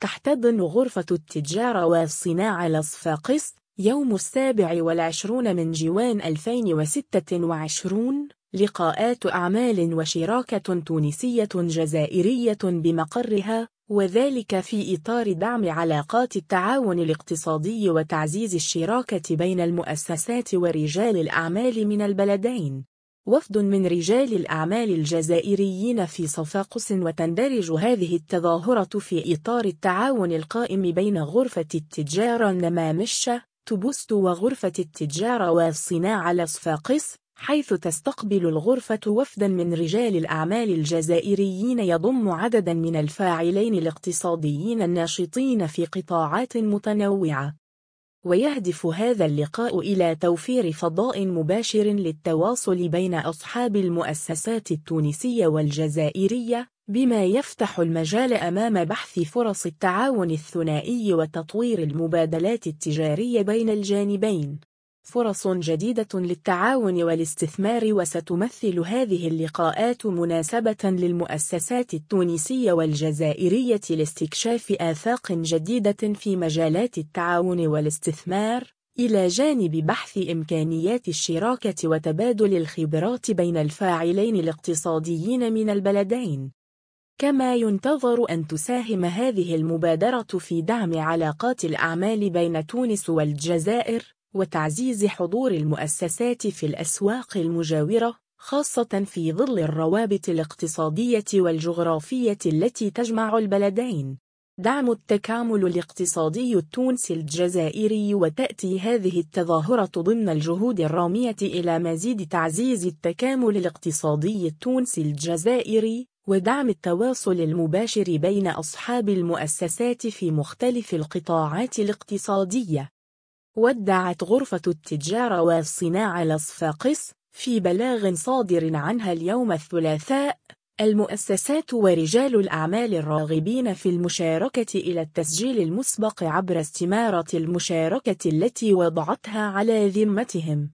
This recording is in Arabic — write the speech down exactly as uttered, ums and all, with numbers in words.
تحتضن غرفة التجارة والصناعة لصفاقس يوم السابع والعشرون من جوان ألفين وستة وعشرين لقاءات أعمال وشراكة تونسية جزائرية بمقرها، وذلك في إطار دعم علاقات التعاون الاقتصادي وتعزيز الشراكة بين المؤسسات ورجال الأعمال من البلدين. وفد من رجال الأعمال الجزائريين في صفاقس، وتندرج هذه التظاهرة في إطار التعاون القائم بين غرفة التجارة النمامشة تبست وغرفة التجارة والصناعة لصفاقس، حيث تستقبل الغرفة وفدا من رجال الأعمال الجزائريين يضم عددا من الفاعلين الاقتصاديين الناشطين في قطاعات متنوعة. ويهدف هذا اللقاء إلى توفير فضاء مباشر للتواصل بين أصحاب المؤسسات التونسية والجزائرية، بما يفتح المجال أمام بحث فرص التعاون الثنائي وتطوير المبادلات التجارية بين الجانبين. فرص جديدة للتعاون والاستثمار. وستمثل هذه اللقاءات مناسبة للمؤسسات التونسية والجزائرية لاستكشاف آفاق جديدة في مجالات التعاون والاستثمار، إلى جانب بحث إمكانيات الشراكة وتبادل الخبرات بين الفاعلين الاقتصاديين من البلدين. كما ينتظر أن تساهم هذه المبادرة في دعم علاقات الأعمال بين تونس والجزائر، وتعزيز حضور المؤسسات في الأسواق المجاورة، خاصة في ظل الروابط الاقتصادية والجغرافية التي تجمع البلدين. دعم التكامل الاقتصادي التونسي الجزائري. وتأتي هذه التظاهرة ضمن الجهود الرامية إلى مزيد تعزيز التكامل الاقتصادي التونسي الجزائري، ودعم التواصل المباشر بين أصحاب المؤسسات في مختلف القطاعات الاقتصادية. ودعت غرفة التجارة والصناعة لصفاقس في بلاغ صادر عنها اليوم الثلاثاء المؤسسات ورجال الأعمال الراغبين في المشاركة إلى التسجيل المسبق عبر استمارة المشاركة التي وضعتها على ذمتهم.